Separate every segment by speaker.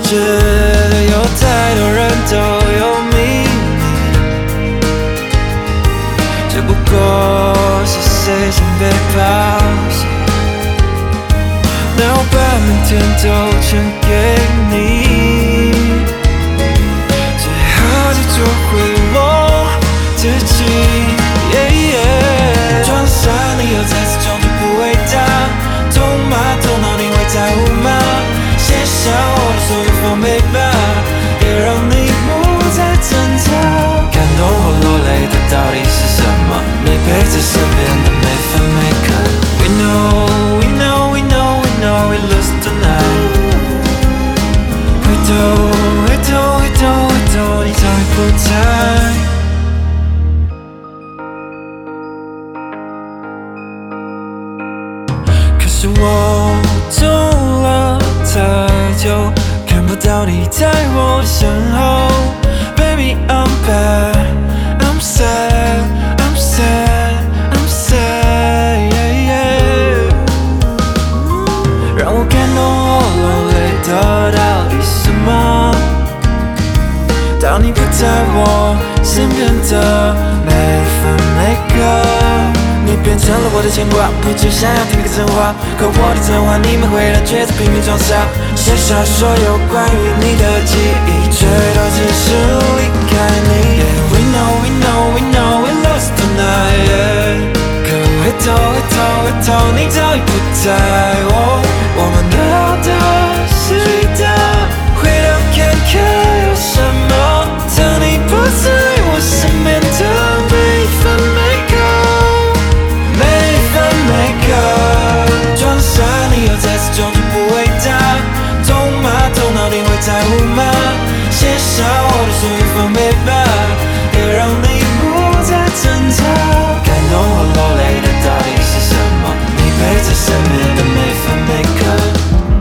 Speaker 1: 觉得有太多人都有秘密，只不过是谁先被抛弃，哪有把明天都全给你，最好就做回我自己。装傻理由再次装作不伟大，痛吗？痛到你会在乎吗？写下我的所有防备吧，也让你不再挣扎。感动或落泪的到底是什么？你陪在身边的每分每刻。We know, we know, we know, we know we lost tonight。回头，回头，回头，回头，你早已不在。可是我走了太久，看不到你在我的身后。Baby I'm bad, I'm sad, I'm sad, I'm sad, yeah, yeah。 让我感动或落泪的到底是什么？当你不在我身边的每分每刻，你变成了我的牵挂，不只想要听个真话，可我的真话你们会让却在拼命装傻，写下所有关于你的记忆，最多只是离开你。Yeah, we know, we know, we know we lost tonight, yeah。 可回头，回头，回头，你早已不在我们得到的，失去的，回头看看有什么？当你不在我身边的每分每刻。装傻理由再次装作不伟大，痛吗？痛到你会在乎吗？写下我的所有防备吧，也让你不再挣扎。感动或落泪的到底是什么？你陪在身边的每分每刻。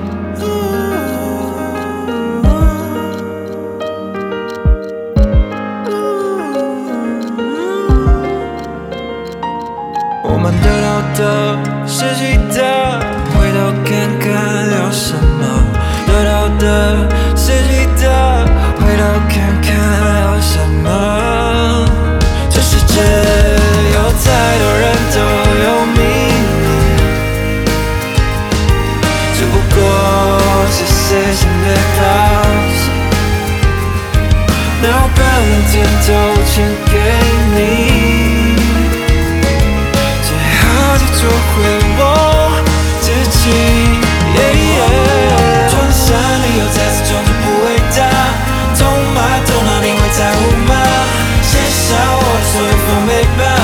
Speaker 1: 我们得到的，失去的，回头看看有什么？得到的，失去的，回头看看有什么？这世界有太多人都有秘密，只不过是谁先被抛弃，哪有把明天都全给你？做回我自己，装傻理由再次装作不伟大，痛吗？痛到你会在乎吗？写下我的所有防备吧。